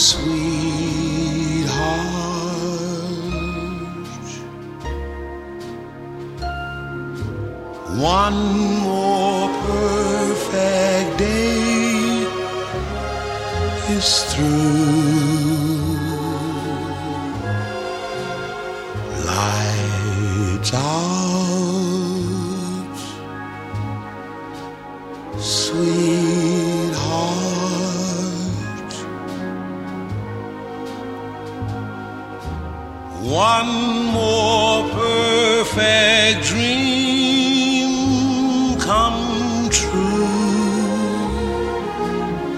sweetheart. One more perfect day is through. Lights out, sweetheart. One more perfect dream